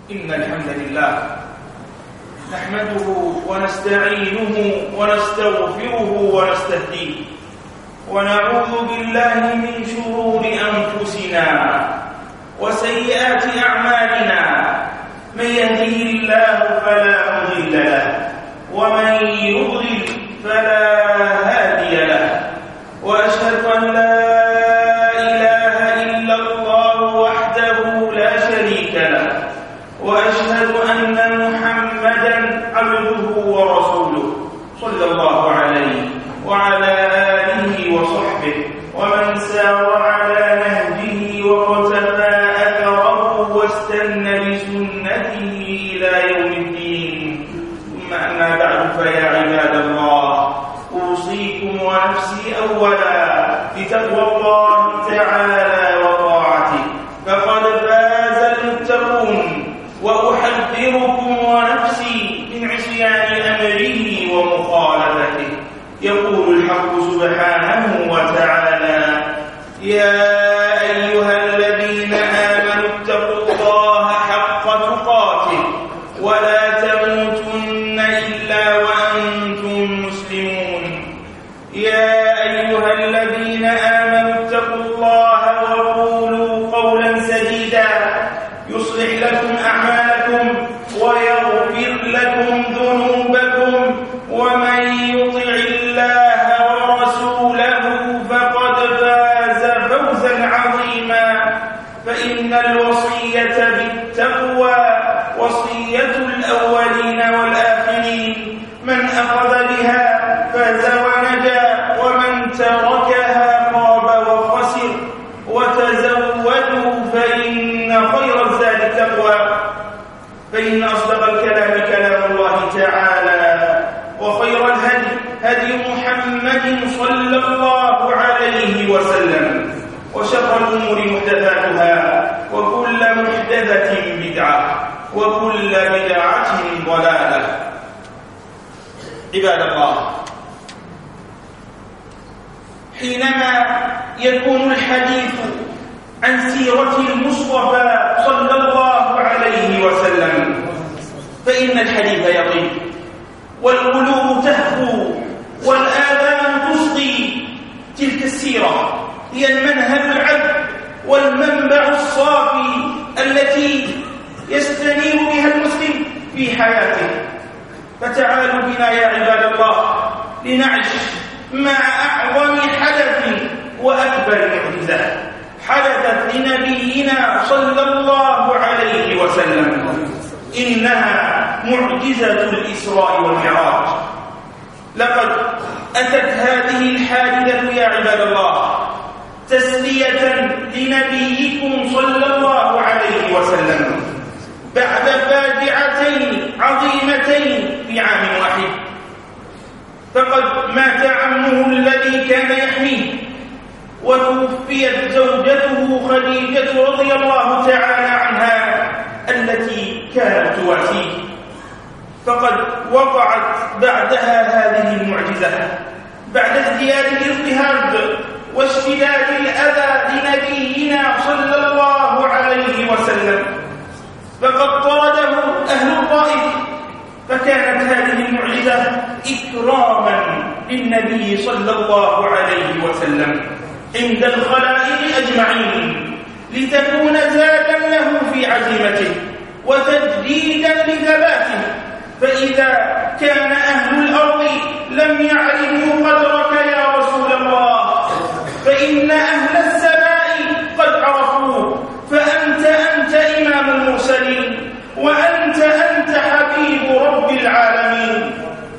إن الحمد لله نحمده ونستعينه ونستغفره ونستهديه ونعوذ بالله من شرور أنفسنا وسيئات أعمالنا. من يهده الله فلا مضل له ومن يضلل فلا هادي له، وأشهد أن لا إله إلا الله وحده لا شريك له، وأشهد أن محمدا عبده ورسوله صلى الله عليه وعلى آله وصحبه ومن سار على نهجه وقتفى أثره واستنى بسنته إلى يوم الدين. ثم أما بعد، فيا عباد الله، أوصيكم ونفسي أولا بتقوى الله تعالى وطاعته، فقد فاز المتقون. وأحذركم ونفسي من عصيان أمره ومخالفته. يقول الحق سبحانه وتعالى: يا أيها الذين آمنوا اتقوا الله حق تقاته ولا تموتن إلا وأنتم مسلمون. يا أيها الذين آمنوا اتقوا الله وقولوا قولا سديدا يصلح لكم أعمالكم ويغفر لكم ذنوبكم، ومن يطع الله ورسوله فقد فاز فوزا عظيما. فإن الوصية بالتقوى وصية الأولين والآخرين، من أخذ بها فاز ونجا، ومن تركها خاب وخسر. وتزودوا فإن خير الزاد التقوى، فإن أصدق الكلام كلام الله تعالى، وخير الهدي هدي محمد صلى الله عليه وسلم، وشر الأمور محدثاتها، وكل محدثة بدعة، وكل بدعة ضلالة. عباد الله، حينما يكون الحديث عن سيرة المصطفى صلى الله عليه وسلم فإن الحديث يطيب، والقلوب تهفو، والآذان تصغي. تلك السيرة هي المنهج العذب والمنبع الصافي التي يستنير بها المسلم في حياته. فتعالوا بنا يا عباد الله لنعيش مع أعظم حدث وأكبر معجزة حدثت لنبينا صلى الله عليه وسلم، إنها معجزة الإسراء والمعراج. لقد أتت هذه الحادثة يا عباد الله تسلية لنبيكم صلى الله عليه وسلم بعد فاجعتين عظيمتين في عام واحد. فقد مات عمه الذي كان يحميه، وتوفيت زوجته خديجة رضي الله تعالى عنها التي كانت تواسيه. فقد وقعت بعدها هذه المعجزة بعد ازدياد الاضطهاد واشتداد الأذى لنبينا صلى الله عليه وسلم، فقد طرده أهل الطائف. فكانت هذه المعجزة إكراما للنبي صلى الله عليه وسلم عند الخلائق أجمعين، لتكون زادا له في عزيمته وتجديدا لثباته. فإذا كان أهل الأرض لم يعرفوا قدرك يا رسول الله، فإن أهل السماء قد عرفوه. فأنت إمام المرسلين، وأنت حبيب رب العالمين.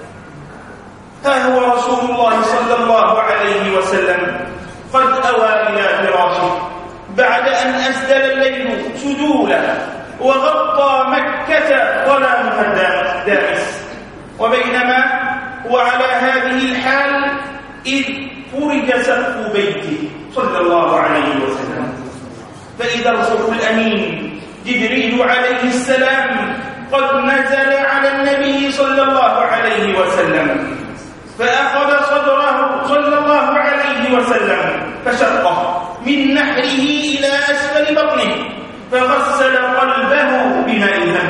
ها هو رسول الله صلى الله عليه وسلم قد أوى إلى فراشه بعد أن أسدل الليل سدوله وغطى مكة ظلامها الدامس. وبينما هو على هذه الحال إذ فرج سقف بيته صلى الله عليه وسلم، فإذا الروح الأمين جبريل عليه السلام قد نزل على النبي صلى الله عليه وسلم، فأخذ صدره صلى الله عليه وسلم فشقه من نحره إلى أسفل بطنه، فغسل قلبه بماء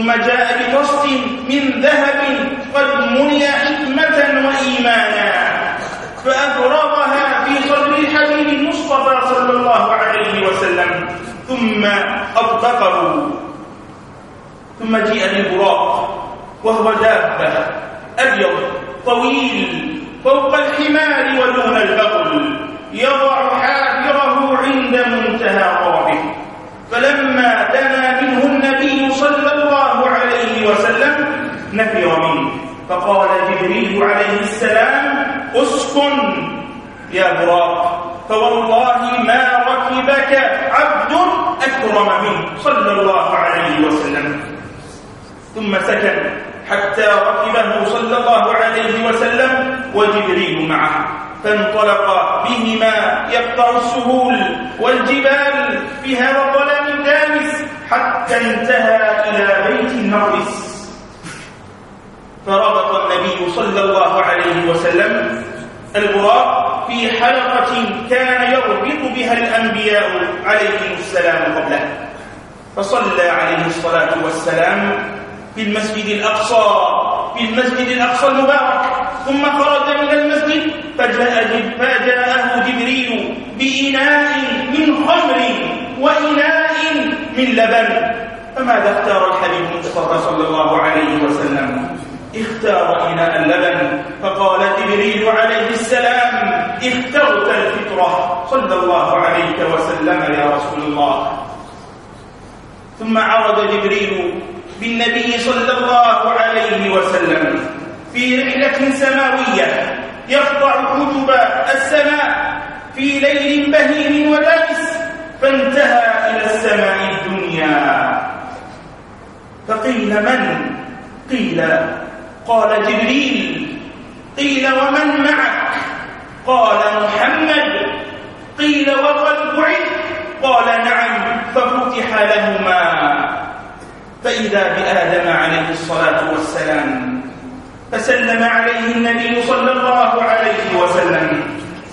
ثم جاء بطست من ذهب قد ملئ حكمة وإيمانا فأفرغها في صدر الحبيب المصطفى صلى الله عليه وسلم ثم أطلقه. ثم جيء بالبراق وهو دابة أبيض طويل فوق الحمار ودون البغل يضع حافره عند منتهى طرفه. فلما دنا منه النبي صلى الله عليه وسلم نفر منه فقال جبريل عليه السلام اسكن يا براق فوالله ما ركبك عبد أكرم منه صلى الله عليه وسلم. ثم سكن حتى ركبه صلى الله عليه وسلم وجبريل معه فانطلق بهما يقطع السهول والجبال في هذا الظلام الدامس حتى انتهى إلى بيت المقدس. فربط النبي صلى الله عليه وسلم البراق في حلقة كان يربط بها الأنبياء عليهم السلام قبله. فصلى عليه الصلاة والسلام في المسجد الأقصى المبارك ثم خرج من المسجد فجاءه جبريل بإناء من خمر وإناء من لبن. فماذا اختار الحبيب المصطفى صلى الله عليه وسلم؟ اختار إناء اللبن. فقال جبريل عليه السلام اخترت الفطرة صلى الله عليه وسلم يا رسول الله. ثم عرض جبريل بالنبي صلى الله عليه وسلم في رحلة سماوية يقطع حجب السماء في ليل بهيم ودامس فانتهى إلى السماء الدنيا. فقيل من؟ قال جبريل. قيل ومن معك؟ قال محمد. قيل وقد بعث؟ قال نعم. ففتح لهما فإذا بآدم عليه الصلاة والسلام فسلم عليه النبي صلى الله عليه وسلم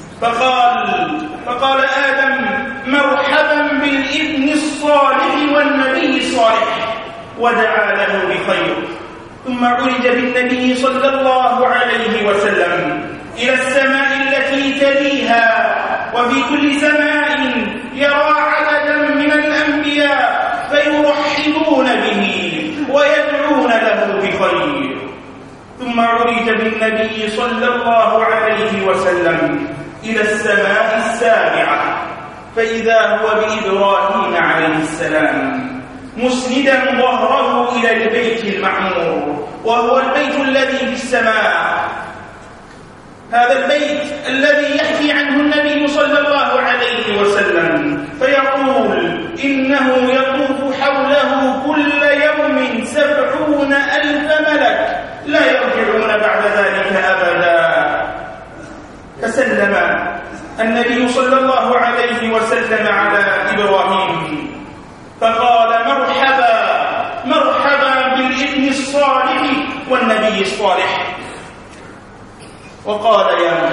فقال آدم مرحبا بالابن الصالح والنبي الصالح ودعا له بخير. ثم عرج بالنبي صلى الله عليه وسلم إلى السماء التي تليها وفي كل سماء يرى عددا من الأنبياء فيرحبون به ويدعون له بخير. ثم عرج بالنبي صلى الله عليه وسلم إلى السماء السابعة فإذا هو بإبراهيم عليه السلام مسندا ظهره إلى البيت المعمور وهو البيت الذي في السماء. هذا البيت الذي يحكي عنه النبي صلى الله عليه وسلم فيقول إنه يطوف حوله كل يوم 70,000 ملك لا يرجعون بعد ذلك أبدا. فسلم النبي صلى الله عليه وسلم على إبراهيم فقال مرحبا بالابن الصالح والنبي الصالح. وقال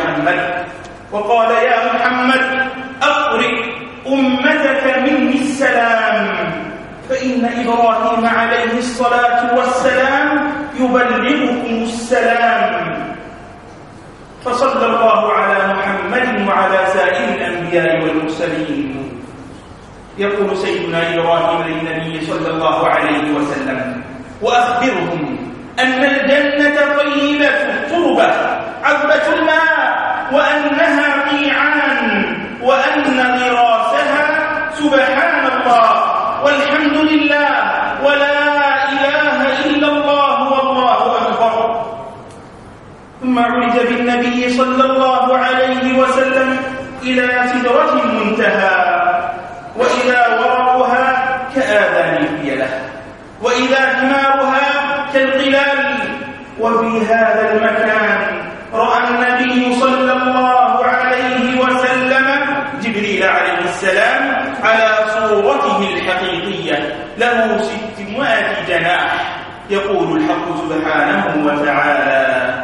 يا محمد أقرئ أمتك مني السلام فإن إبراهيم عليه الصلاة والسلام يبلغكم السلام. فصلى الله على محمد وعلى سائر الأنبياء والمرسلين. يقول سيدنا إبراهيم للنبي صلى الله عليه وسلم وأخبرهم أن الجنة طيبة تربة عذبة الماء وأنها قيعان وأن غراسها سبحان الله والحمد لله ولا إله إلا الله والله أكبر. ثم عرج بالنبي صلى الله عليه وسلم إلى سدرة المنتهى وإذا ورقها كآذان الفيلة وإذا ثمارها كالقلال. وفي هذا المكان رأى النبي صلى الله عليه وسلم جبريل عليه السلام على صورته الحقيقية له 600 جناح. يقول الحق سبحانه وتعالى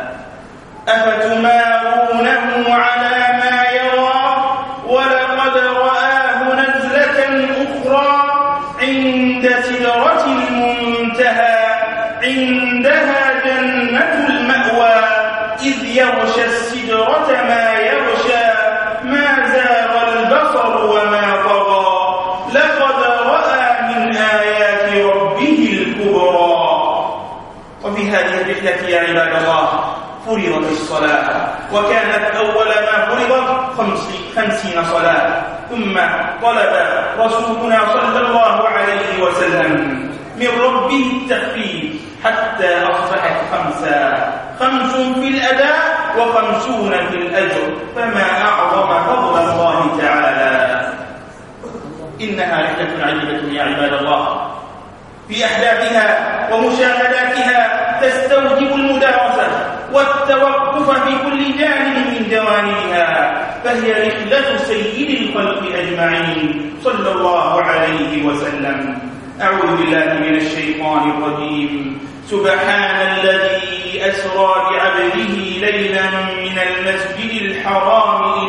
أفتمارونه على ما يرى ولقد رآه نزلة أخرى عند سدرة المنتهى عندها جنة المأوى إذ يغشى السدرة ما يغشى ما زاغ البصر وما طغى لقد رأى من آيات ربه الكبرى. وفي هذه الرحلة يا عباد الله فرضت الصلاة، وكانت أول ما فرضت 50 صلاة، ثم طلب رسولنا صلى الله عليه وسلم من ربه التخفيف حتى أصبحت 5 في الأداء و50 في الأجر، فما أعظم فضل الله تعالى. إنها رحلة عجيبة يا عباد الله، في أحداثها ومشاهداتها تستوجب المدارسة والتوقف في كل جانب من جوانبها، فهي رحلة سيد الخلق أجمعين صلى الله عليه وسلم. أعوذ بالله من الشيطان الرجيم. سبحان الذي أسرى بعبده ليلا من المسجد الحرام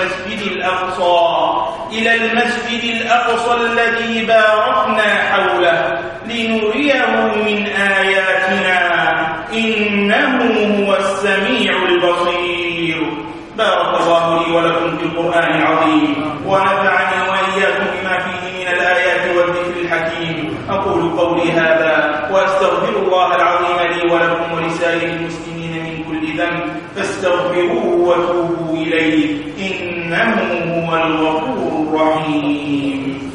إلى المسجد الأقصى الذي باركنا حوله لنريه من آياتنا إنه هو السميع البصير. بارك الله لي ولكم في القرآن العظيم، ونفعني وإياكم بما فيه من الآيات والذكر الحكيم. أقول قولي هذا وأستغفر الله العظيم لي ولكم ولسائر المسلمين من كل ذنب، فاستغفروه وتوبوا إليه إنه هو الغفور الرحيم.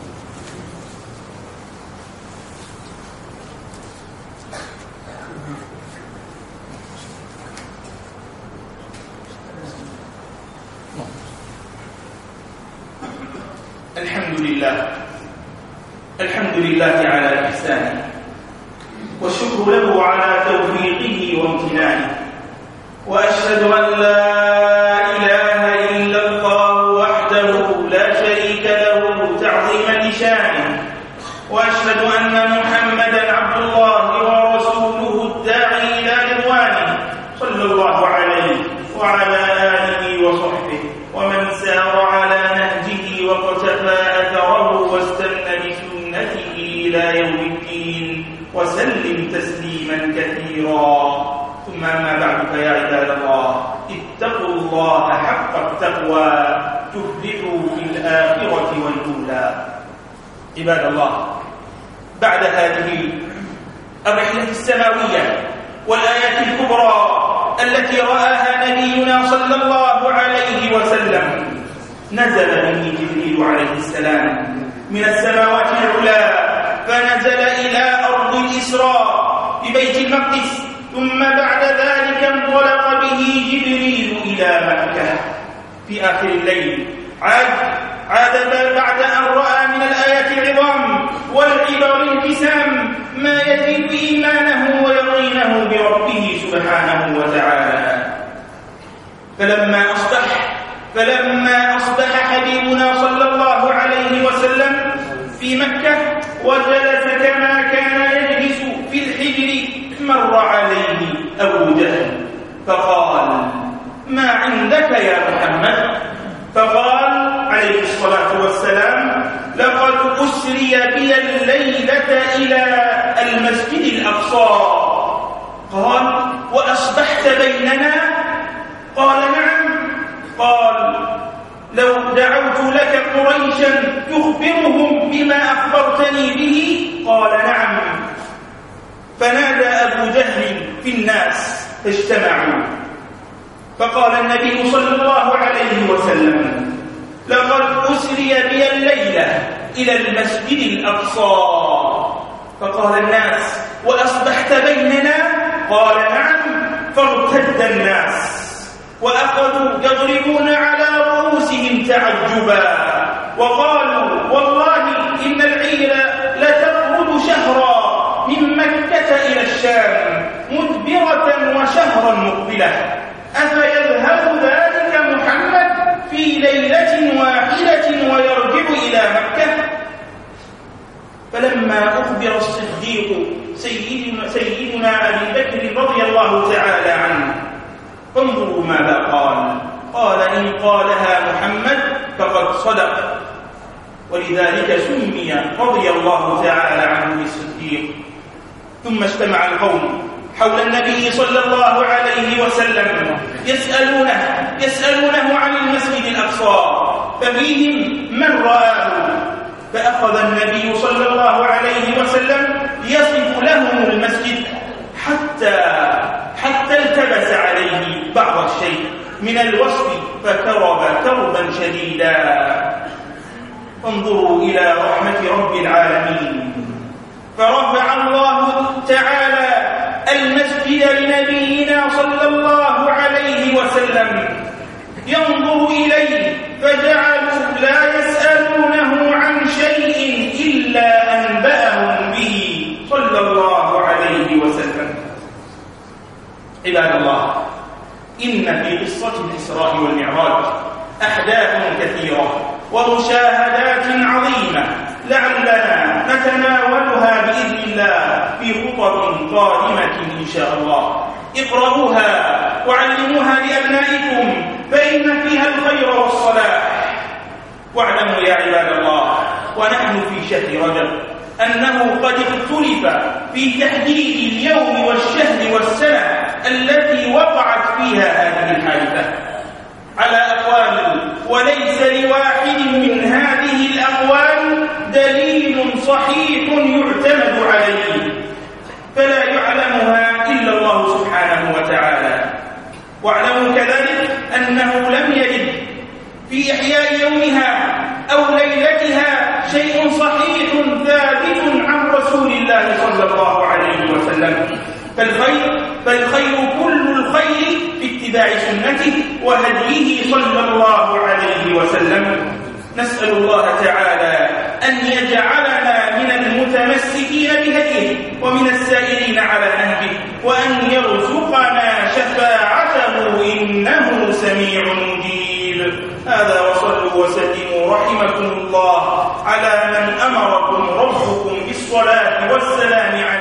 الحمد لله على إحسانه، والشكر له على توفيقه وامتنانه، وأشهد أن لا إله إلا الله وحده لا شريك له تعظيما لشانه، وأشهد أن محمدا عبد الله ورسوله الداعي إلى رضوانه صلى الله عليه وعلى آله وصحبه ومن سار على نهجه واقتفى أثره واستنى بسنته إلى يوم الدين وسلم تسليما كثيرا. ثم أما بعد، فيا عباد الله اتقوا الله حق التقوى تفلحوا في الآخرة والأولى. عباد الله، بعد هذه الرحلة السماوية والآيات الكبرى التي رآها نبينا صلى الله عليه وسلم، نزل به جبريل عليه السلام من السماوات العلى، فنزل إلى أرض الإسراء ببيت المقدس، ثم بعد ذلك انطلق به جبريل إلى مكة في آخر الليل. عاد بعد أن رأى من الآيات العظام والعبر الجسام ما يزيد إيمانه ويقينه بربه سبحانه وتعالى. فلما أصبح حبيبنا صلى الله عليه وسلم في مكة وجلس كما كان يجلس في الحجر، مر عليه أبو جهل فقال: ما عندك يا محمد؟ فقال عليه الصلاة والسلام: لقد أسري بي الليلة إلى المسجد الأقصى. قال: وأصبحت بيننا؟ قال: نعم. قال: لو دعوت لك قريشا تخبرهم بما أخبرتني به؟ قال: نعم. فنادى أبو جهل في الناس فاجتمعوا، فقال النبي صلى الله عليه وسلم: لقد أسري بي الليلة إلى المسجد الأقصى. فقال الناس: وأصبحت بيننا؟ قال: نعم. فارتد الناس وأخذوا يضربون على رؤوسهم تعجبا، وقالوا: والله إن العير لتخرج شهرا من مكة إلى الشام مدبرة وشهرا مقبلة، أفيذهب ذلك محمد في ليلة واحدة ويرجع إلى مكة؟ فلما أخبر الصديق سيدنا أبي بكر رضي الله تعالى عنه، فانظروا ماذا قال: إن قالها محمد فقد صدق، ولذلك سمي رضي الله تعالى عنه بالصديق. ثم اجتمع القوم حول النبي صلى الله عليه وسلم يسألونه عن المسجد الأقصى، ففيهم من رآه، فأخذ النبي صلى الله عليه وسلم يصف لهم المسجد حتى التبس عليه بعض الشيء من الوصف فكرب كربا شديدا. انظروا إلى رحمة رب العالمين، فرفع الله تعالى المسجد لنبينا صلى الله عليه وسلم ينظر إليه، فجعلوا لا يسألونه عن شيء إلا أنبأهم به صلى الله عليه وسلم. عباد الله، إن في قصة الإسراء والمعراج أحداث كثيرة ومشاهدات عظيمة لعلنا نتناولها بإذن الله في خطب قادمة إن شاء الله. اقرأوها وعلموها لأبنائكم فإن فيها الخير والصلاح. واعلموا يا عباد الله ونحن في شهر رجب أنه قد اختلف في تحديد اليوم والشهر والسنة التي وقعت فيها هذه الحادثة على أقوال، وليس لواحد من هذه الأقوال دليل صحيح يعتمد عليه، فلا يعلمها إلا الله سبحانه وتعالى. واعلموا كذلك أنه لم يرد في إحياء يومها أو ليلتها شيء صحيح ثابت عن رسول الله صلى الله عليه وسلم، فالخير كل الخير في اتباع سنته وهديه صلى الله عليه وسلم. نسأل الله تعالى أن يجعلنا من المتمسكين بهديه ومن السائرين على نهجه، وأن يرزقنا شفاعته إنه سميع مجيب. هذا وصلوا وسلموا رحمكم الله على من أمركم ربكم بالصلاة والسلام